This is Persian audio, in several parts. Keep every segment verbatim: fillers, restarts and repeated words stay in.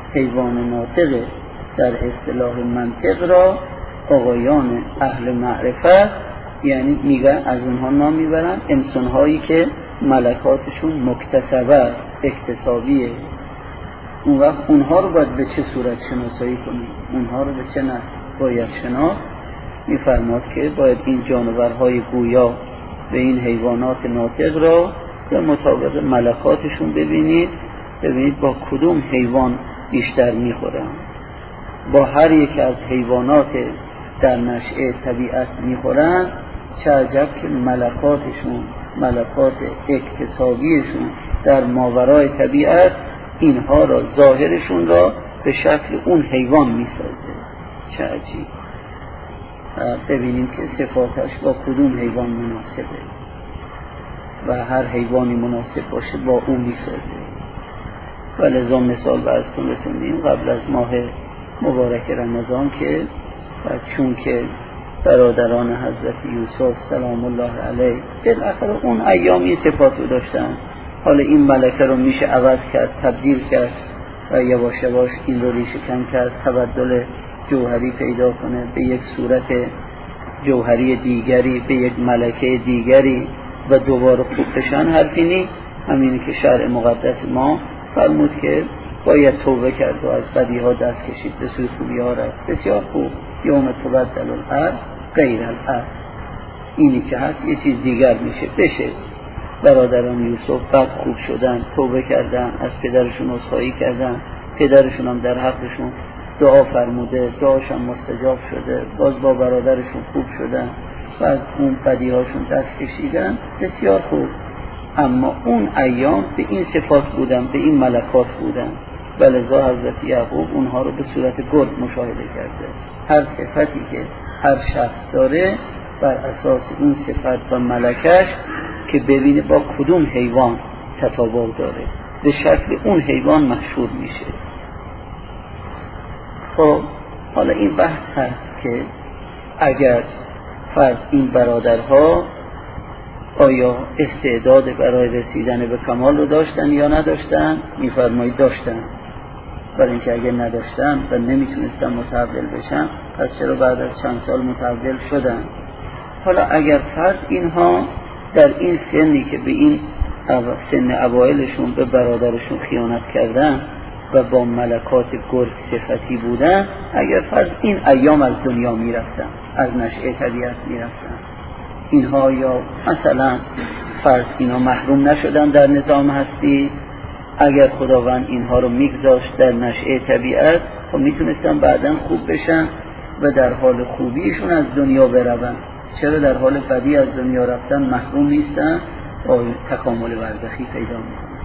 حیوان ناطق در اصطلاح منطق را آقایان اهل معرفت، یعنی میگن از اونها نام میبرن انسان‌هایی که ملکاتشون مکتسبه اکتسابیه. اون وقت اونها رو باید به چه صورت شناسایی کنیم؟ اونها رو به چه نحو باید شناخت؟ میفرماد که باید این جانورهای گویا به این حیوانات ناطق را به مطابق ملکاتشون ببینید، ببینید با کدوم حیوان بیشتر میخورن. با هر یک از حیوانات در نشأه طبیعت میخورن، چه عجب که ملکاتشون، ملکات اکتسابیشون در ماورای طبیعت اینها را، ظاهرشون را به شکل اون حیوان میسازه. چه عجیب. ببینیم که صفاتش با کدوم حیوان مناسبه و هر حیوانی مناسب باشه با اون میسازه. و لذا مثال براتون رسوندیم قبل از ماه مبارک رمضان که چون که برادران حضرت یوسف سلام الله علیه بالاخره اون ایامی صفاتو داشتن، حالا این ملکه رو میشه عوض کرد، تبدیل کرد و یواش یواش این رو ریشه کن کرد، تبدل جوهری پیدا کنه به یک صورت جوهری دیگری، به یک ملکه دیگری و دوباره خوب بشن. حرفی نی، همینی که شرع مقدس ما فرمود که باید توبه کرد و از بدیها دست کشید به سوی خوبی ها رفت. بسیار خوب. یوم تبدل الارض غیر الارض، اینی که هست یه چیز دیگر میشه بشه. برادران یوسف بعد خوب شدن، توبه کردن، از پدرشون عذرخواهی کردن، پدرشون هم در حقشون دعا فرموده، دعاشون مستجاب شده، باز با برادرشون خوب شدن و از اون بدیهاشون دست کشیدن. بسیار خوب. اما اون ایام به این صفات بودن، به این ملکات بودن، ولذا حضرت یعقوب اونها رو به صورت گرگ مشاهده کرده. هر صفتی که هر شخص داره بر اساس این صفت و ملکش که ببینه با کدوم حیوان تطابق داره، به شکل اون حیوان مشهور میشه. خب حالا این بحث هست که اگر فرض این برادرها آیا استعداد برای رسیدن به کمال رو داشتن یا نداشتن؟ میفرمایید داشتن. برای اینکه اگر نداشتن و نمیتونستن متحول بشن، پس چرا بعد از چند سال متحول شدن؟ حالا اگر فرض اینها در این سنی که به این سن اوائلشون به برادرشون خیانت کردن و با ملکات گرگ صفتی بودن، اگر فرض این ایام از دنیا میرفتن، از نشأه طبیعت میرفتن، اینها یا مثلا فرض اینا محروم نشدن در نظام هستی، اگر خداوند اینها رو میگذاشت در نشأه طبیعت، خب میتونستن بعداً خوب بشن و در حال خوبیشون از دنیا برون. چرا در حال بدی از دنیا رفتن محروم نیستن؟ با تکامل برزخی پیدا میکنن.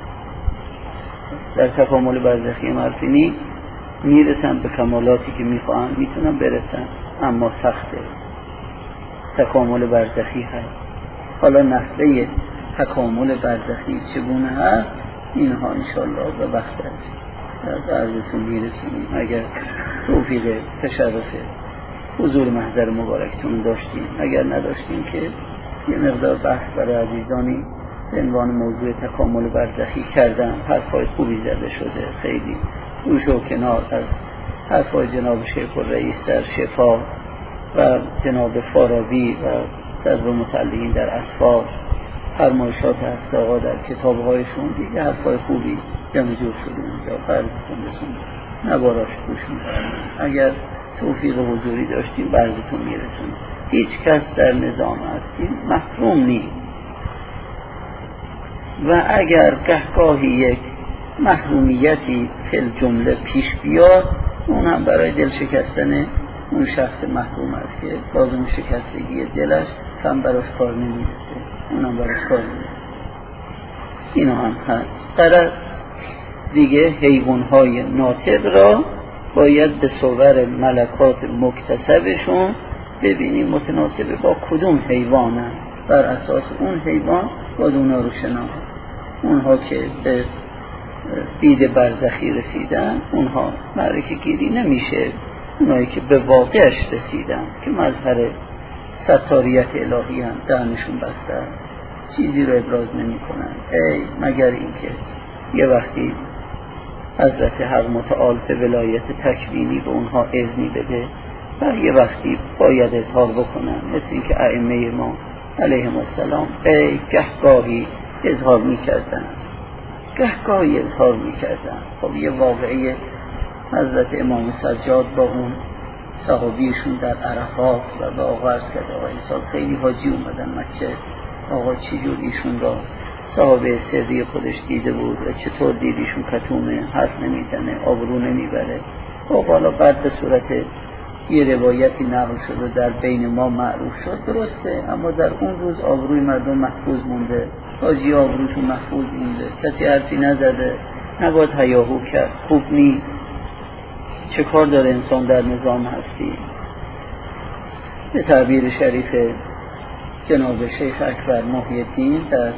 در تکامل برزخی مرفینی میرسن به کمالاتی که میخوان، میتونن برسن، اما سخته. تکامل برزخی هست. حالا نحوه تکامل برزخی چگونه هست؟ اینها انشالله به وقت از عرضتون میرسیم. اگر توفیق تشرف حضور محضر مبارکتون داشتیم، اگر نداشتیم که یه مقدار بحث برای عزیزانی به عنوان موضوع تکامل برزخی کردم. حرفای خوبی زده شده، خیلی روش و کنار از حرفای جناب شیخ الرئیس در شفا و جناب فارابی و در متعلقین در اصفار، فرمایشات هست آقا در کتابهایشون، دیگه حرفای خوبی جمع جور شده اونجا. فرضتون رسون نباراش گوش میکنم. اگر توفیق حضوری داشتیم برزتون میرسون. هیچ کس در نظام هستیم محروم نیست و اگر گهگاهی یک محرومیتی فل جمله پیش بیاد، اون هم برای دل شکستن اون شخص محروم است که لازم شکستگی دلش هم براش کار نمیرسه، اون هم براش کار نمیرسه. اینا هم هست. قرار دیگه حیوانهای ناطق را باید به صور ملکات مکتسبشون ببینیم متناسب با کدوم حیوانن، بر اساس اون حیوان باید اونا رو شناخت. اونها که به دید برزخی رسیدن اونها معرکه گیری نمیشه. اونایی که به واقعش رسیدن که مظهر ستاریت الهی هم دهنشون بسته، چیزی رو ابراز نمی کنن، ای مگر اینکه یه وقتی حضرت حق متعال به ولایت تکوینی به اونها اذنی بده و یه وقتی باید اظهار بکنن، مثل این که ائمه ما علیهم السلام ای گهگاهی اظهار میکردن گهگاهی اظهار میکردن. خب یه واقعی حضرت امام سجاد با اون صحابیشون در عرفات و به آقا عرض کرد آقا این سال خیلی حاجی اومدن مکه، آقا چی جور ایشون را صحابه سری خودش دیده بود و چطور دیدیشون کتومه، حرف نمیزنه، آبرو نمیبره. خب حالا بعد به صورت یه روایتی نقل شد و در بین ما معروف شد، درسته، اما در اون روز آبروی مردم محفوظ مونده، حاجی آبروشون محفوظ مونده، کسی حرفی نزده، نباید هیاهو کرد، خوب نیست. چه کار داره انسان در نظام هستی؟ به تعبیر شریف جناب شیخ اکبر محی الدین در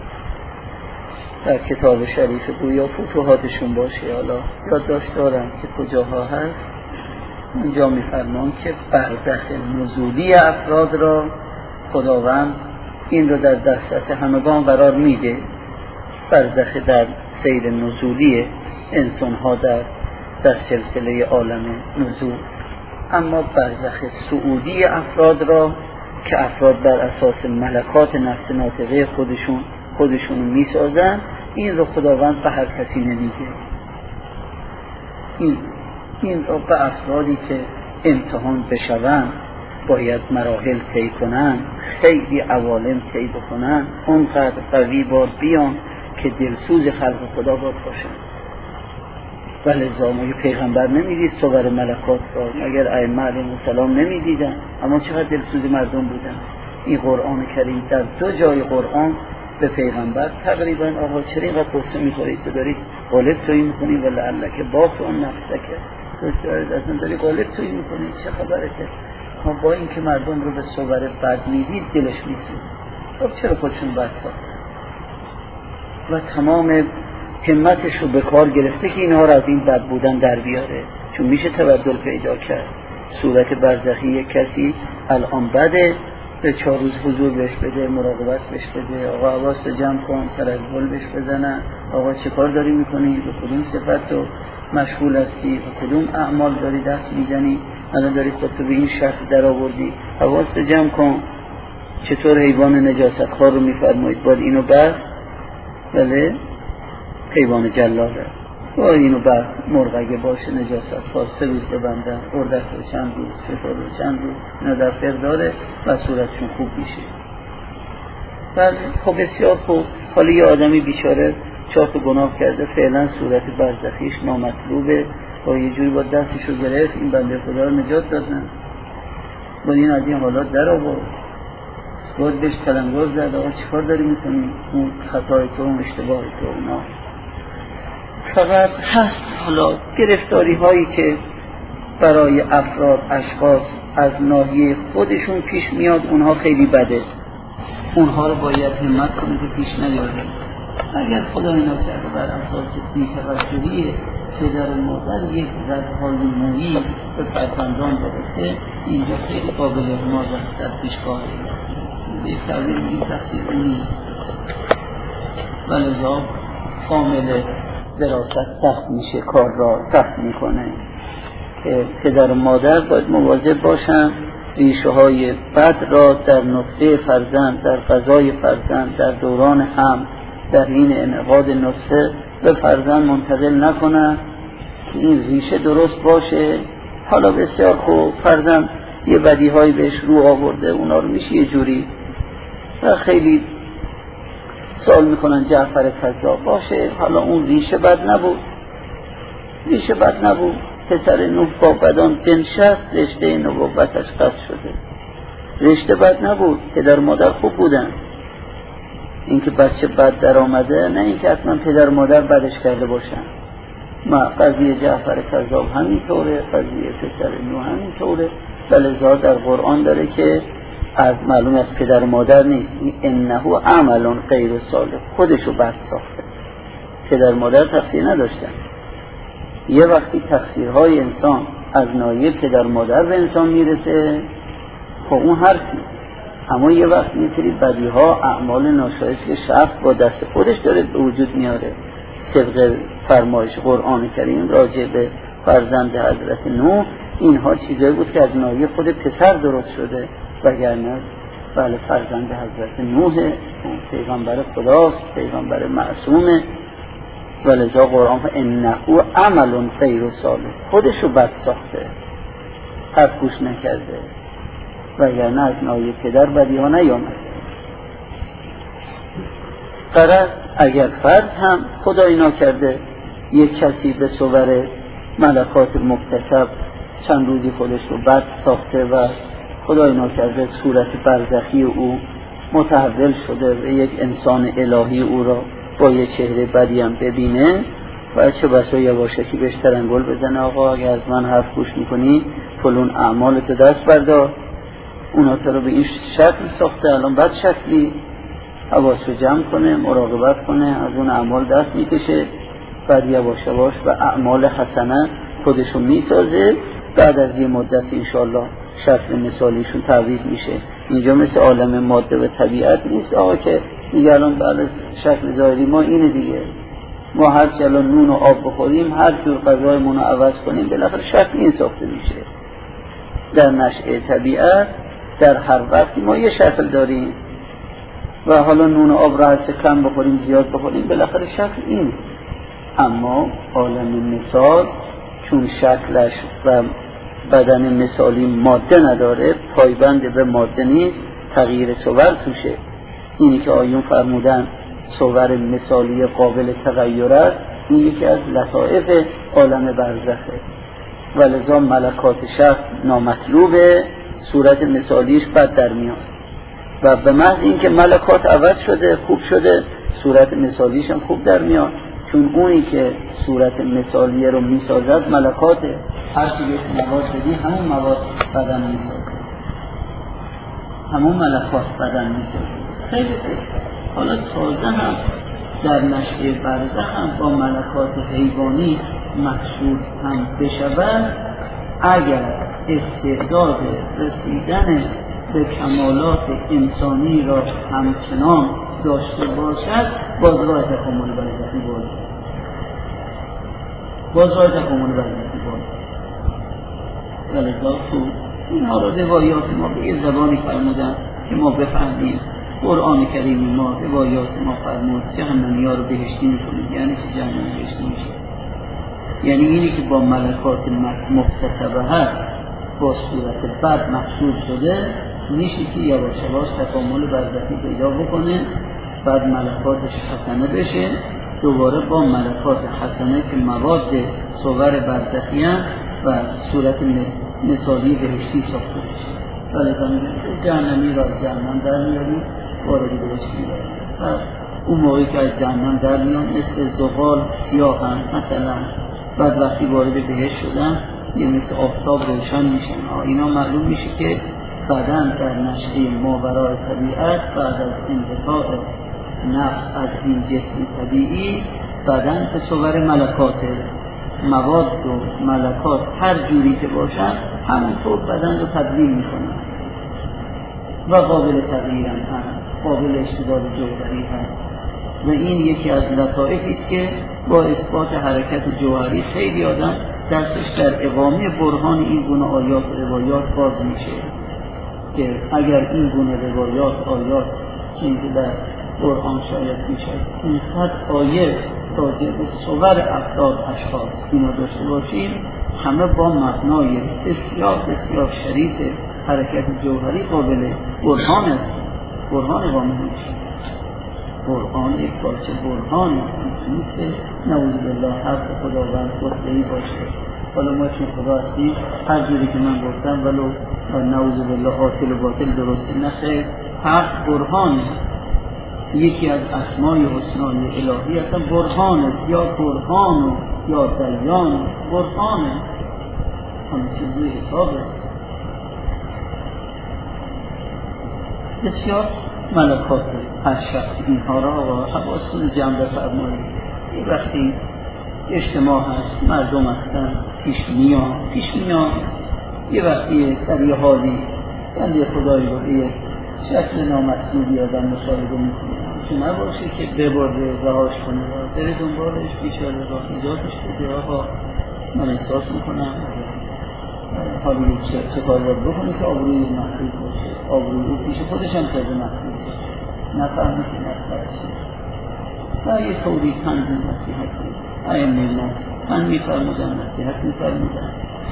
در کتاب شریف گویا فتوحاتشون باشه، حالا یادداشت دارم که کجاها هست، اونجا میفرمان که برزخ نزولی افراد را خداوند این رو در دسترس همگان قرار میده. برزخ در سیر نزولی انسان ها در در سلسله عالم نزول، اما برزخ صعودی افراد را که افراد بر اساس ملکات نفس ناطقه خودشون خودشون میسازن، این رو خداوند به هر کسی نمیده. این این رو به افرادی که امتحان بشوند باید مراحل طی کنن، خیلی عوالم طی بکنن، اونقدر قوی بار بیان که دلسوز خلق خدا باد باشن. ولی زامای پیغمبر نمیدید صور ملکات را، اگر ائمه علیهم السلام نمیدیدن، اما چقدر دلسوز مردم بودن. این قرآن کریم در دو جای قرآن به پیغمبر تقریبا آقا چرا اینقدر قصه میخورید تو دارید غالب تویی میکنی و لعلک باخت اون نفسه که تو اصلا داری غالب تویی میکنی، چه خبره که ما با این که مردم رو به صور بد میدید دلش میسید. خب چرا خودشون بد ساخت و تمام همتش رو به کار گرفته که اینها رو از این بد بودن در بیاره، چون میشه تبدل پیدا کرد. صورت برزخی یک کسی الان بده، به چهار روز حضور بهش بده، مراقبت بهش بده، آقا حواست جمع کن، ترگل بهش بزنن، آقا چه کار داری میکنی، به کدوم صفت رو مشغول هستی، به کدوم اعمال داری دست میزنی، الان داری خودتو به این شرط در آوردی، حواست جمع کن. چطور حیوان نجاست خوار رو میفرمایید باید اینو بس، بله حیوان جلاله با اینو بر مرغ اگه باشه نجاست خواه سه روز ببندن، اردک رو چند روز، شطور رو چند روز، اینا در فقه داره و صورتشون خوب میشه. بله خب بسیار خوب. حالا یه آدمی بیچاره چهار تا گناه کرده، فعلا صورت برزخیش نامطلوبه و یه جوری با دستش رو گرفت، این بنده خدا رو نجات دادن، با این از این حالات در آورد، باید بهش تلنگر زد آقا چی کار داری میکنی، اون خطای تو، اون اشتباه تو، اونا فقط هست. حالا گرفتاری هایی که برای افراد اشخاص از ناحیه خودشون پیش میاد اونها خیلی بده، اونها رو باید همت کنه که پیش نیاده. اگر خدا اینا کرده بر اساس بی‌توجهی پدر و مادر یک ردهای مویی به فرزندان برسه، اینجا خیلی قابل حمایت در پیشگاهه، به تعبیر این تقصیر نیست. ولذا کامل دراست سخت میشه، کار را سخت میکنه که پدر و مادر باید مواظب باشن ریشه های بد را در نطفه فرزند، در غذای فرزند، در دوران حمل، در این انعقاد نطفه به فرزند منتقل نکنن که این ریشه درست باشه. حالا بسیار خوب فرزند یه بدی هایی بهش رو آورده، اونا رو میشه یه جوری و خیلی سوال میکنن جعفر کذاب باشه، حالا اون ریشه بد نبود، ریشه بد نبود، پسر نوح با بدان بنشست، رشته نبوتش قطع شده، رشته بد نبود، پدر مادر خوب بودن. اینکه بچه بد در آمده نه اینکه اصلا پدر مادر بدش کرده باشن. ما قضیه جعفر کذاب همینطوره، قضیه پسر نوح همینطوره. بلذا در قرآن داره که از معلوم از پدر مادر نیست، انه عمل غیر صالح، خودشو بد ساخته، پدر مادر تقصیر نداشتن. یه وقتی تقصیرهای انسان از ناحیه پدر مادر به انسان میرسه خب اون حرفی، اما یه وقت میتونی بدیها اعمال ناشایست که شخص با دست خودش داره به وجود میاره طبق فرمایش قرآن کریم راجع به فرزند حضرت نوح، اینها چیزایی بود که از ناحیه خود پسر درست شده، وگرنه بله فرزند حضرت نوح پیغمبر خداست، پیغمبر معصومه. ولذا قرآن فرمود انه عمل غیر صالح، خودشو بد ساخته، حرف گوش نکرده، وگرنه از ناحیه پدر بدی ها نیامده. قرار اگر فرد هم خدایی ناکرده یک کسی به صور ملکات مکتسب چند روزی خودش رو بد ساخته و خدایی ناکرده صورت برزخی او متحول شده و یک انسان الهی او را با یک چهره بدی هم ببینه و چه بسا یواشکی بهش ترنگل بزنه آقا اگر از من حرف گوش میکنی فلون اعمالت دست بردار، اونا تو رو به این شکل ساخته، الان بد شکلی، حواس رو جمع کنه، مراقبت کنه، از اون اعمال دست میکشه، بعد یواش یواش به اعمال حسنه خودشون میسازه، بعد از یه مدت انشالله شکل مثالیشون تعویض میشه. اینجا مثل عالم ماده و طبیعت نیست آقا که دیگه الان بعد از شکل ظاهری ما اینه دیگه، ما هر چه الان نون و آب بخوریم، هر جور غذایمون رو عوض کنیم، بالاخره شکل این ساخته میشه. در نشأه طبیعت در هر وقتی ما یه شکل داریم و حالا نون و آب را هر چه کم بخوریم زیاد بخوریم بالاخره شکل این. اما عالم مثال چون شکلش و بدن مثالی ماده نداره، پایبند به ماده نیست، تغییر صور توشه. اینی که آیون فرمودن صور مثالی قابل تغییر است، این یکی از لطائف عالم برزخه. ولذا ملکات شخص نامطلوبه، صورت مثالیش بد در میاد و به محض اینکه ملکات عوض شده خوب شده، صورت مثالیش هم خوب در میاد، چون اونی که صورت مثالیه رو میسازد ملکاته. هر چی بهش مواد بدی همون مواد بدن میسازه، همون ملکات بدن میسازه. خیلی خوب. حالا تازه هم در نشأه برزخ هم با ملکات حیوانی محشور هم بشود، اگر استعداد رسیدن به کمالات انسانی را همچنان داشته باشد، باز راه تکامل برزخی باز باز راه تکامل برزخی باز ولذا تو اینها را روایات ما به یه زبانی فرمودن که ما بفهمیم. قرآن کریم ما روایات ما فرمود جهنمی ها رو بهشتی میکنید، یعنی چه جهنم بهشتی میشه؟ یعنی اینی که با ملکات مکتسبه هست با صورت بد محشور شده، میشه که یواش یواش تکامل برزخی پیدا بکنه، بعد ملکاتش حسنه بشه، دوباره با ملکات حسنه که مواد صور برزخی هم و صورت مثالی بهشتی ساخته بشه. ولی جهنمی را از جهنم در میاریم، واردی بهشتی میاریم. اون موقعی که از جهنم در میان مثل زغال سیاه هم مثلا، بعد وقتی وارد بهشت شدن یه مثل آفتاب روشن میشن. اینا معلوم میشه که بدن در نشأه ماورای طبیعت بعد از انقطاع نفس از این جسم طبیعی، بدن به صور ملکات، مواد و ملکات هر جوری که باشن همونطور بدن رو تبدیل میکنن و قابل تغییر هم هست، قابل اشتغال جوهری هست. و این یکی از لطائفی است که با اثبات حرکت جوهری خیلی آدم دستش در اقامه برهان این گونه آیات و روایات باز میشه که اگر این گونه روایات آیات چیزی در قرآن شاید میشه این صد آیه راجع به صور افراد اشخاص اینا داشته باشیم، همه با مبنای بسیار بسیار شریف حرکت جوهری قابل برهان است. برهان قامل میشه، قرآن یک پارچه برهان نیست، نعوذ بالله حرف خداوند خودی باشه. حالا ما چون خدا هستیم هر جوری که من گفتم ولو نعوذ بالله باطل و باطل درست نخیر، حرف برهان یکی از اسمای حسنای الهی اصلا برهان یا برهان یا دیان برهان همه چیزی حسابه. بسیار ملکات هر شخص اینها را و حواستون جمع بفرمایید. یه وقتی اجتماع هست، مردم هستن، پیش میان پیش میان یه وقتی در یه حالی بنده خدایی رو یه شکل نامطلوبی آدم مشاهده میکنه، که نباشه که ببره رهاش کنه و بره دنبالش بیچاره را ایجادش بده. آقا من احساس میکنم حالی چه, چه کار باید بکنه که آبروی محفوظ باشه، آبروی او پیش خودش هم تازه محفوظ باشه، نفهمی که نفرشی و یه طوری تنظیم نصیحت کنه. آیا میرمان من میفرمودن نصیحت میفرمودن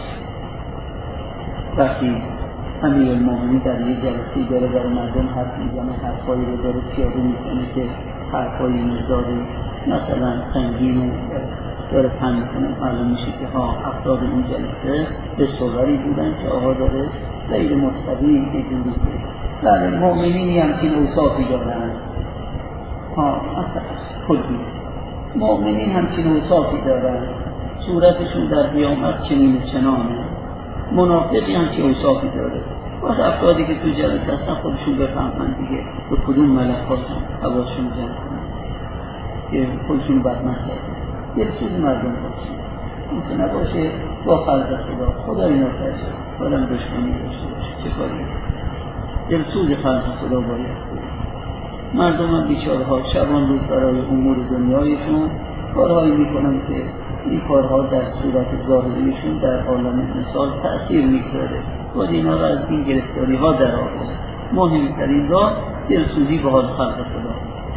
وقتی امیر المومنی در یه جلسه‌ای داره برای مردم حرف میزنه، حرفایی رو داره پیاده میکنه که حرفایی مقداری مثلا سنگینه داره پند میکنه، معلوم میشه که ها افراد این جلسه به صغری بودن که آقا داره غیر مستقیم یه جوری که بله مؤمنینی همچین اوصافی دارن، ها اصلا خودی مؤمنین همچین اوصافی دارن، صورتشون در قیامت چنین چنانه، منافقی همچین اوصافی داره. باید افرادی که تو جلسه هستن خودشون بفهمن دیگه به کدوم ملک هستن حواسشون جمع کنن که خودشون بدمخ کردن. یه چیز مردم باشید این که نباشه با خلق خدا خدا اینا فرشه خودم دشمنی داشته باشه چه کاری دلسوز خلق خدا باید. مردم هم بیچاره ها شبان روز برای امور دنیایشون کارهایی میکنن که این کارها در صورت ظاهریشون در عالم مثال تأثیر میگذاره. باید اینا را از این گرفتاری ها در آورد. مهمترین راه دلسوزی به حال خلق خدا.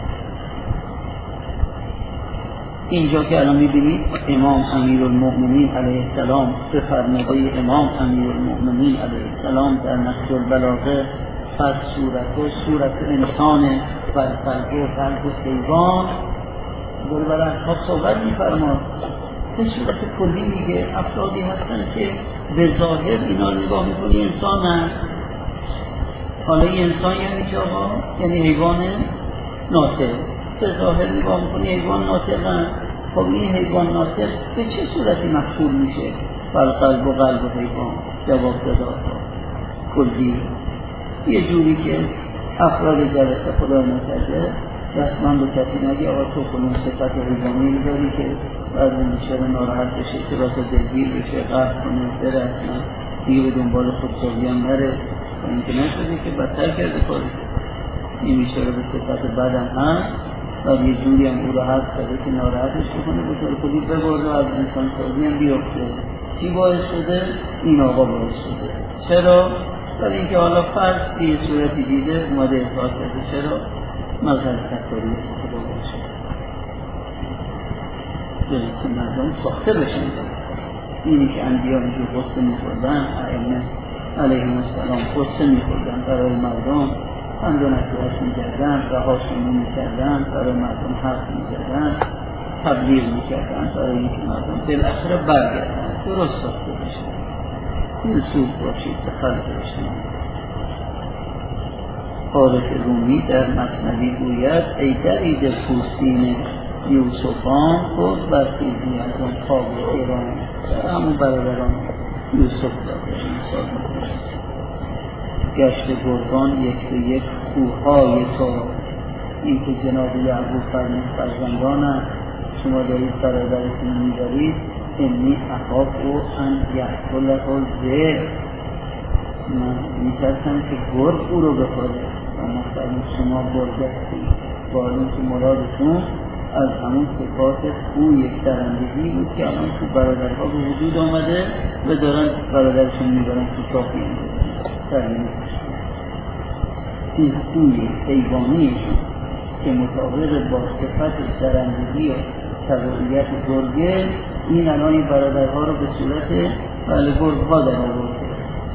اینجا که الان میبینید امام امیرالمؤمنین علیه السلام به فرموده امام امیرالمؤمنین علیه السلام در نهج البلاغه از صورت و صورت انسان و قلب و قلب و حیوان داره برای اصحاب صحبت میفرماد. به صورت کلی میگه افرادی هستن که به ظاهر اینا نگاه میکنی انسان هست. حالا این انسان یعنی چه آقا؟ یعنی حیوان ناطق. به ظاهر نگاه میکنی حیوان ناطق هست. خب این حیوان ناطق به چه صورتی محصول میشه؟ بر قلب و قلب و حیوان جواب داد کلی یه جوری که افراد جلسه خدا نکرده رسما به کسی نگه آقا تو کنون صفت حیوانی داری که بعد میشه ناراحت بشه که واسه دلگیر بشه قرد کنه بره اصلا دیگه به دنبال خودسازی هم نره و اینکه نشده که بدتر کرده کاری این میشه رو به صفت بدم هست و یه جوری هم او رو حد کرده که ناراحتش بکنه به طور کلی ببرده و از انسان سازی هم بیفته. چی باعث شده؟ این آقا باعث شده. چرا؟ برای اینکه حالا فرد یه صورتی دیده اومده احساس کرده چرا؟ مظهر تکاری خدا باشه جایی که مردم ساخته بشن. اینی که انبیاء اینجور قصه میخوردن ائمه علیهم السلام قصه میخوردن برای مردم هم دو نکرهش میکردن رهاشون میکردن برای مردم حرف میکردن تبلیغ میکردن برای اینکه مردم بالاخره برگردن درست ساخته بشن. دلسوز باشید به خلق بشن. عارف رومی در مثنوی گوید ای درید پوستین یوسفان خود برخیزی از آن خواب ایران در همون برادران یوسف داده مثال میکنید. گشت گرگان یک به یک کوههای تا این که جناب یعقوب فرمود فرزندانم شما دارید برادرتون میبرید انی اخاف و ان یأکله الذئب من میترسم که گرگ او رو بخوره و مثلا شما گرگ هستید با این که مرادتون از همون صفات او یک درندگی بود که الان تو برادرها به وجود آمده و دارن برادرشون میبرن تو کافی میبرن این خوی حیوانیشون که مطابق با صفت درندگی و تبعیت گرگه این الان این برادرها رو به صورت بله گرگها در آورده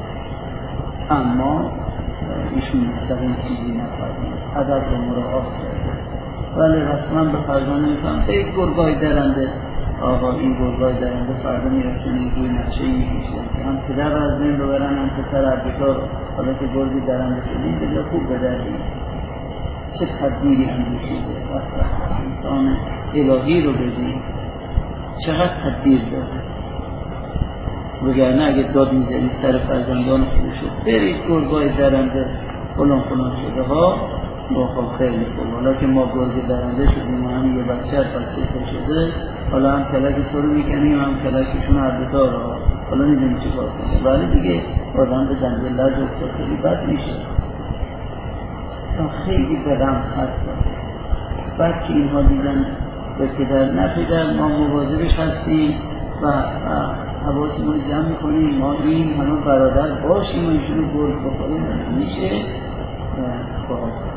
اما ایشون مستقیم چیزی نفرمید عدد رو مراعات کرده ولی رسما به فرزانه میفهم ای گرگای درنده آقا این گرگای درنده فردا میرفتن این روی نقشه ای میکشن که هم پدر از بین رو برن هم پسر عبدالله رو حالا که گرگی درنده شدیم بجا خوب بدردیم چه تدبیری اندیشیده وقت انسان الهی رو ببین چقدر تدبیر داره وگرنه اگه داد میزنید سر فرزندان خودشو برید گرگای درنده فلان فلان شده ها با خب خیلی خوب حالا که ما گرگ درنده شدیم و هم یه بچه هر بچه شده حالا هم کلک تو رو میکنیم هم کلکشون عبدتا رو حالا میدونی چه کار کنه ولی دیگه آدم به زنده لج افتاد خیلی بد میشه خیلی به رمز هست بعد که اینها دیدن به پدر نه پدر ما مواظبش هستیم و حواسمون رو جمع میکنیم، ما این همه برادر باشیم و ایشون رو گرگ بخوریم میشه و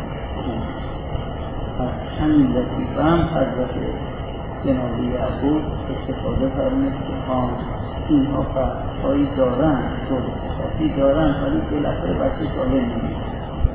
از همین لطیفه هم حضرت جناب یعقوب استفاده فرمود که ها اینها فرق‌هایی دارن، خصوصی دارن، ولی بالاخره بچه سالم نمیشه.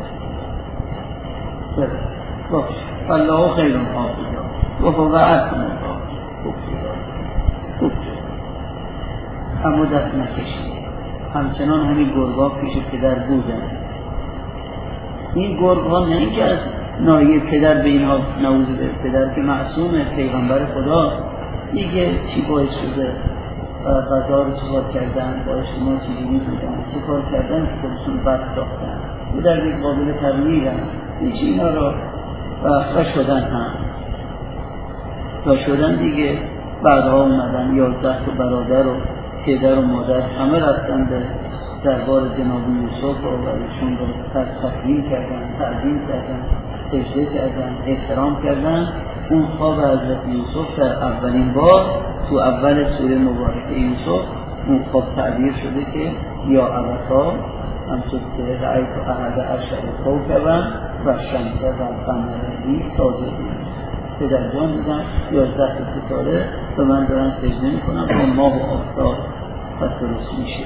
باش الله خیر حافظا و هو احسن خوب خوب اما دست نکشید. همچنان همین گرگ‌ها پیش پدر بودن. این گرگ‌ها نه اینکه از ناحیه پدر به اینها نعوذ به پدر که معصومه، پیغمبر خدا، دیگه چی باعث شده غذا رو چکار کردن، باعث شما چیزی بودن، چکار کردن که خودشون بد ساختن و در یک قابل تغییرن، هیچ اینا رو و شدن هم و شدن دیگه. بعدها اومدن یازده تا برادر و پدر و مادر همه رفتن به دربار جناب یوسف و ایشون رو تکریم کردن، تعظیم کردن، سجده کردن، احترام کردن. اون خواب حضرت یوسف در اولین بار تو اول سوره مبارکه یوسف اون خواب تعبیر شده که یا ابتا همچون که رأیت احد عشر کوکبا و شمس و قمر لی ساجدین. پدر جان دیدن یازده ستاره به من دارن سجده میکنن و ماه و آفتاب پس درست میشه.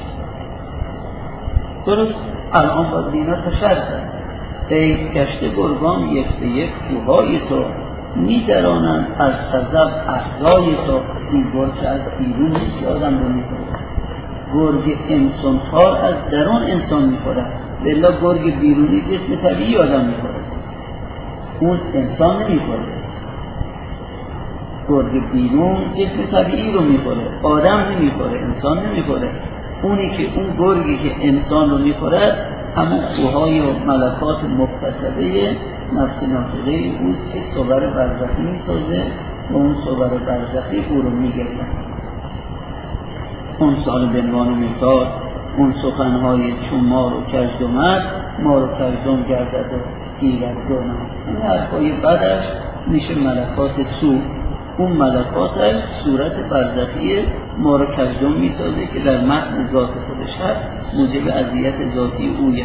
درست الان باید دینا تشرد کرد ای گشته گرگان یک به یک کوهای تو میدرانند از غضب اعضای تو. این گرگ از بیرون نیست آدم رو میخوره، گرگ انسان خار از درون انسان میخوره. بلا گرگ بیرونی جسم طبیعی آدم میخوره، اون انسان نمیخوره. گرگ بیرون جسم طبیعی رو میخوره، آدم نمیخوره، انسان نمیخوره. اونی که اون گرگی که انسان رو میخوره همون کوهای و ملکات مکتسبه نفس ناطقه اوست که صور برزخی میسازه و اون صور برزخی او رو میگردن. اون سال بنوان و مثال اون سخنهای چون مار و کژدمت، مار و کژدم گردد و گیرد دونم. این حرفای بعدش میشه ملکات سو. اون ملکاتش صورت برزخی مار و کژدم میسازه که در متن ذات خودش هست، موجب اذیت ذاتی اویه.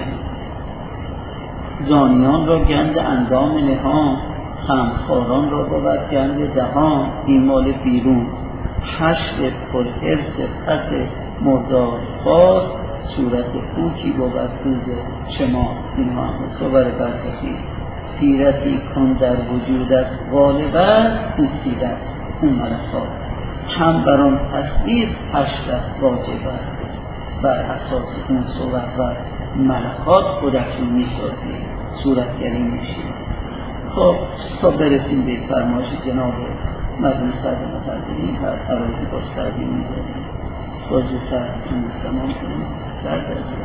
زانیان را گند اندام نهان، خمخواران را بود گند دهان. این مال بیرون حشر پرحرس پس مردار خواست، صورت خوکی بود روز شما. اینها هم صور برزخی. سیرتی کن در وجودت غالبت، این سیرت اون ملکات هم بران تصویر حشرت واجبت. بر اساس اون صور و ملکات خودشون میسازی، صورتگری میشی. خب تا برسیم به فرمایش جناب مرحوم صدر متحدین و عراضی باش تردیم میذاریم بازی سرتون تمام کنیم. در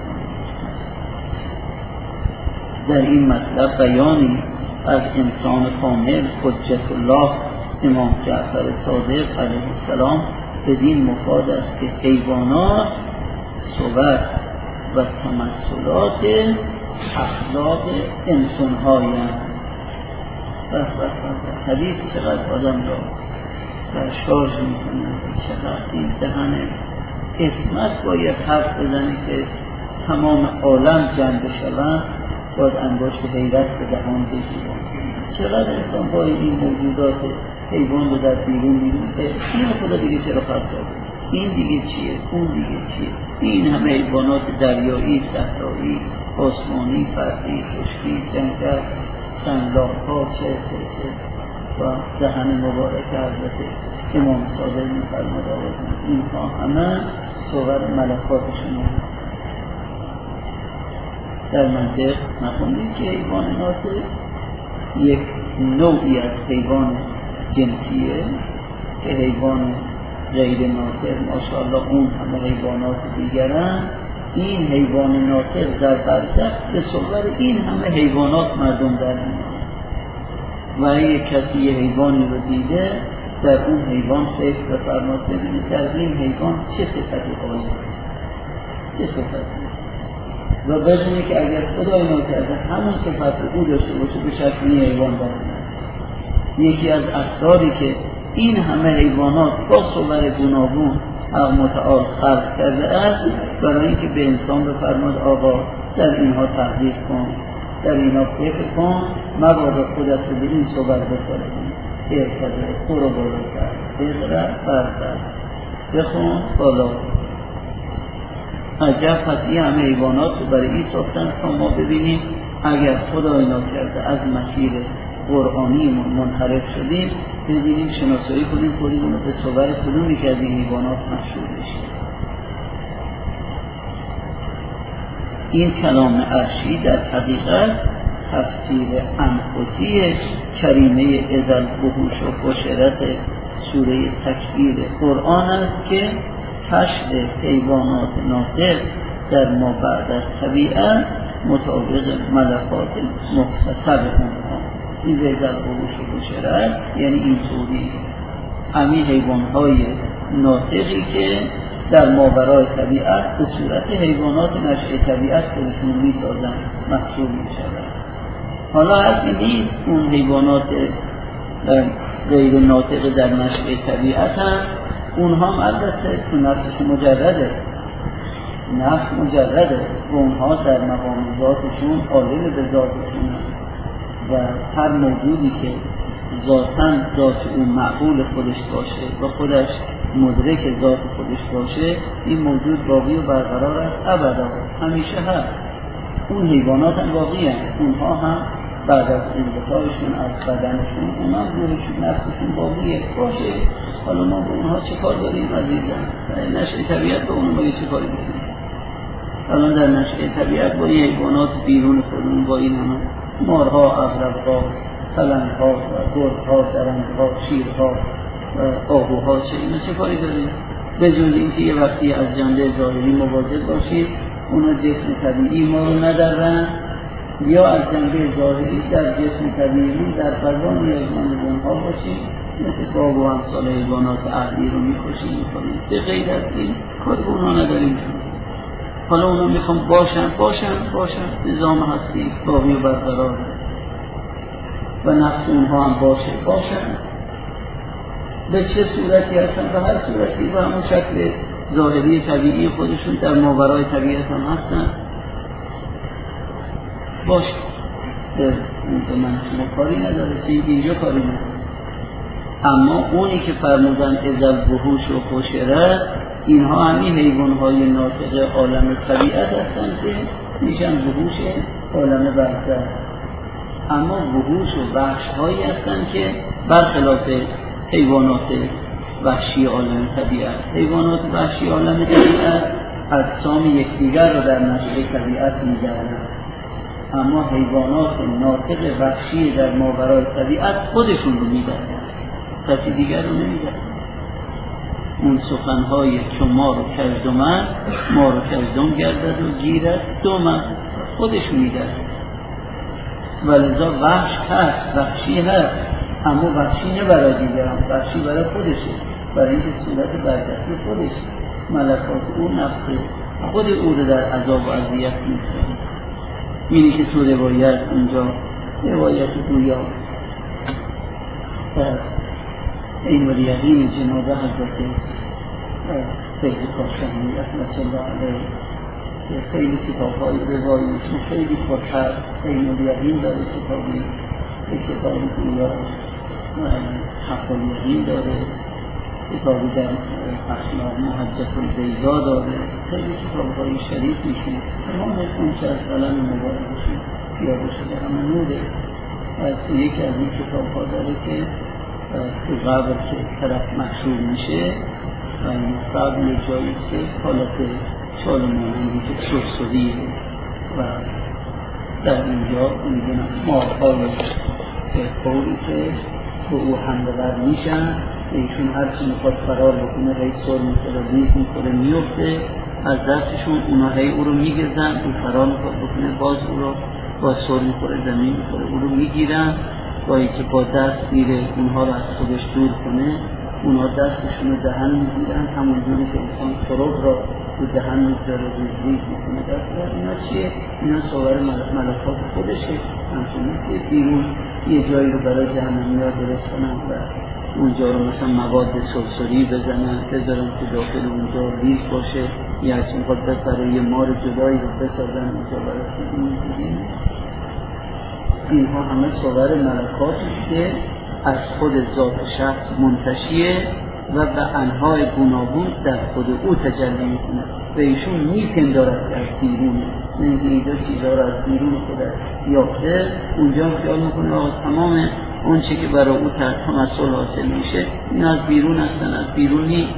در این مطلب بیانی از انسان کامل حجت الله امام جعفر صادق علیه السلام بدین مفاد است که حیوانات صور و تمثلات اخلاق انسان هایی هست. بس بس بس حدیث چقدر آدم را در شارژ میکنه، چقدر این دهنه اسمت باید حرف بزنه که تمام عالم جمع بشوند، باید انباشت حیرت به دهان بگیرن. چقدر انسان باید این موجودات حیوان رو در بیرون میبینه که این خدا دیگه چرا خرد داده، این دیگه چیه، اون دیگه چیه. این همه حیوانات دریایی، صحرایی، آسمانی، فردی، خشکی، جنگل، سنگلاخ‌ها، چه چه چه و دهن مبارک حضرت امام صادق می‌فرماد اینها همه صور ملکاتشون هست. در منطق نخوندید که حیوان ناطق یک نوعی از حیوان جنسیه که حیوان غیر ناطق ماشاءالله اون همه حیوانات دیگرن. این حیوان ناطق در برزخ به صور این همه حیوانات مردم در میان و یک کسی یه حیوانی رو دیده در اون حیوان فکر بفرماد ببینید در این حیوان چه صفتی قائل چه صفتی و بدونه که اگر خدای ناکرده همون صفت رو او داشته باشه به شکلی حیوان در میان یکی از اسراری که این همه حیوانات با صور گوناگون حق متعال خلق کرده است، برای اینکه به انسان بفرماد آقا در اینها تحقیق کن، در اینها فکر کن، مبادا خودت رو به این صور بسازی. ارتده برو بالاتر، اقرأ برتر، بخون بالا. عجب، پس این همه حیوانات رو برای این ساختن تا ما ببینیم اگر خدای ناکرده از مسیر قرآنیمون منحرف شدیم، ببینیم شناسایی کنیم خودمون رو به صور کدومی که از این حیوانات محشور بشیم. این کلام عرشی در حقیقت تفسیر انفسی کریمه اذل وحوش و حشرت سوره تکویر قرآن است که کشف حیوانات ناطق در ما بعد از طبیعت مطابق ملکات مختصر اونها. این اذل وحوش و حشرت یعنی این سوری همین حیوانهای ناطقی که در ماورای طبیعت به صورت حیوانات نشأه طبیعت خودشون می‌سازن محسوب می‌شوند. حالا هرچی نیست اون حیوانات غیر ناطق در نشأه طبیعت هم اونها هم البته تو نفسش مجرده، نفس مجرده و اونها در مقام ذاتشون عالم به ذاتشون و هر موجودی که ذاتاً ذات اون معقول خودش باشه و خودش مدرک ذات خودش باشه، این موجود باقی و برقرار است ابدا، همیشه هست. اون حیوانات هم باقی هست، اونها هم بعد از انقطاعشون از بدنشون اونها هم روحشون نفسشون باقیه باشه. حالا ما با اونها چه کار داریم عزیزان؟ در نشأه طبیعت با اونها باید چه کاری بکنیم؟ الان در نشأه طبیعت با این حیوانات بیرون خودمون، با این همه مارها، عقرب‌ها، پلنگ‌ها، گرگ‌ها، درنده‌ها، شیرها، آهوها، چه اینا چه کاری داریم؟ به جز اینکه یه وقتی از جنبه ظاهری مواظب باشید اونا جسم طبیعی ما رو ندارن، یا از جنبه ظاهری در جسم طبیعی در فضا نیازمند اونها باشید، مثل گاو و امثال حیوانات اهلی رو می‌کشیم می‌کنیم. به غیر از این کار به اونها نداریم. حالا اونا میخوام باشن باشن باشن نظام هستی باقی و برقرار و نفس اونها هم باشه باشن، به چه صورتی هستن؟ به هر صورتی، به همون شکل ظاهری طبیعی خودشون در ماورای طبیعت هم هستن باشه. به من شما کاری نداره، چه اینجا کاری نداره. اما اونی که فرمودن اذل وحوش و حشرت، اینها همین حیوانهای ناطق عالم طبیعت هستن که میشن وحوش عالم برزخ. اما وحوش و وحش هایی هستن که برخلاف حیوانات وحشی عالم طبیعت، حیوانات وحشی عالم طبیعت اجسام یکدیگر رو در نشأه طبیعت می‌گردند، اما حیوانات ناطق وحشی در ماورای طبیعت خودشون رو می‌گردند، کسی دیگر رو نمی‌گردند. اون سخنهای که ما رو کژدمن، ما رو کژدم گردد و گیرد دمن، خودش می‌گردند. ولذا وحش هست، وحشی هست، اما وحشی نه برای دیگران، وحشی برای خودشه، برای اینکه صورت برکتی خودشه، ملکات او نفسه، خود او رو در عذاب و اذیت می‌کنه. اینی که تو روایت اونجا روایت گویا این ولیقین جناب حضرت سید کاشانی رحمت الله علیه خیلی کتاب‌های روایتشون خیلی پرتر، این ولیقین داره، کتابی کتابی گویا حق الیقین داره، کتابی در اخلاق محجت البیضا داره، خیلی کتاب‌های شریف میشه. تمام اون که از قلم مبارکشون پیاده شده همه نوره. از یکی از این کتاب‌ها داره که تو قبر که طرف محشور میشه و این قبل جایی که حالت چال مانندی که سرسویه و در اینجا میدونم مارهای قولی که به او حملور میشن، ایشون هرچی میخواد فرار بکنه هی سر میخوره، ریز میخوره، میفته از دستشون، اونا هی او رو میگردن، او فرار میخواد بکنه باز او رو با سر میخوره، زمین میخوره، او رو میگیرن با اینکه با دست میره اونها رو از خودش دور کنه، اونها دستشون رو دهن میگیرن، همون جوری که انسان سراب را تو دهن میذاره روی ریز میکنه دست. اینا چیه؟ اینا صور ملکات خودشه. همچنین که بیرون یه جایی رو برای جهنمی ها درست کنن و اونجا رو مثلا مواد سرسری بزنن بذارن که داخل اونجا ریز باشه، یا هرچی میخواد برای یه مار جدایی رو بسازن اونجا برای اینجوری. اینها همه صور ملکاتی که از خود ذات شخص منتشیه و به انواع گوناگون در خود او تجلی میکنه و ایشون میپندارد که از بیرونه، نه اینکه اینجا چیزها رو از بیرون خودش یافته، اونجا خیال میکنه آقا تمام اون چی که برای او تمثل حاصل میشه این از بیرون هستن، از بیرون نیست.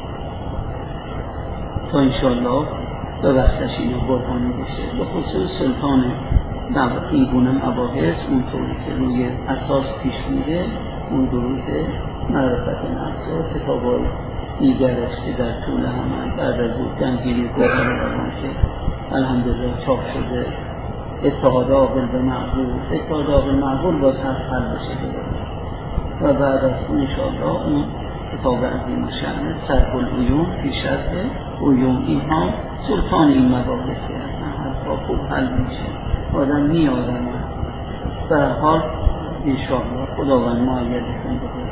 تا انشاءالله به وقتش اینو برهانی بشه. به خصوص سلطان این گونه مباحث اون طوری که روی اساس پیش میره، اون دروس معرفت نفس و کتابای دیگرش که در طول همه بعد از او جمعگیری گوهر روان که الحمدلله چاپ شده، اتحاد عاقل به معقول، اتحاد عاقل معقول باز هر حل بشه و بعد از اون انشاءالله اون کتاب عظیم شأن صرف العیون فی شرح عیون، اینها سلطان این مباحثه، حرفا خوب حل میشه، آدم میادم به هر حال انشاءالله خداوند معیدتون بده.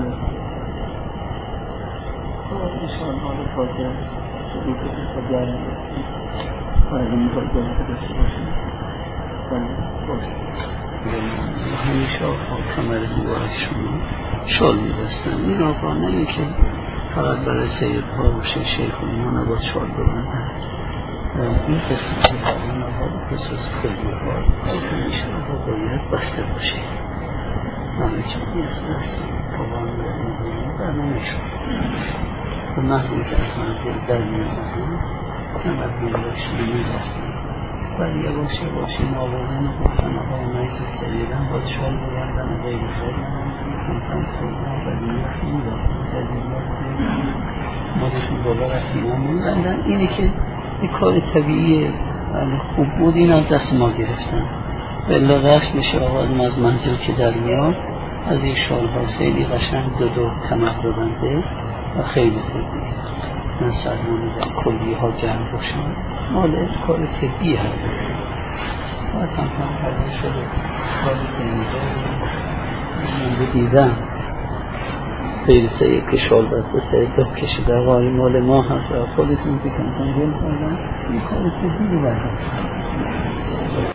انشاءالله رو فاجر شروع کنید و گرم بسید و اگه میخواد گرم داشته باشید باشید همیشه آقا کمر دیوار شما شال میبستن. این آقا نه این که فقط برای سیدها باشه، شیخ و اینا نباید شال ببندن. این قسم که این آقا خصوص خیلی ها همیشه آقا باید بسته باشه. همه چه نیست آقا در نمیشون و محضی که از منزل در میامدن نمد بیاش نمیبستن ولی یواش یواش این آوازن گفتن آقا اونایی که سریدن باید شال ببندن و غیر خیلی همتن سریدن ولی نفیم دارن مادشون بالا رسیدن میبندن. اینه که این کار طبیعیه ولی خوب بود این از دست ما گرفتن بلا رشت میشه آقا از منزل که در میاد از این شال ها خیلی قشنگ دو دو کمر ببنده و خیلی خوبیه. من سرمان میدم کلی ها گرم باشن مال کار طبیعی هست باید هم هم حضر شده کاری که اینجا من دیدم خیلی سه یک شال بسته سه دو کشیده آقای مال ما هست و خودتون که کمتن گل کردن این کار طبیعی بردن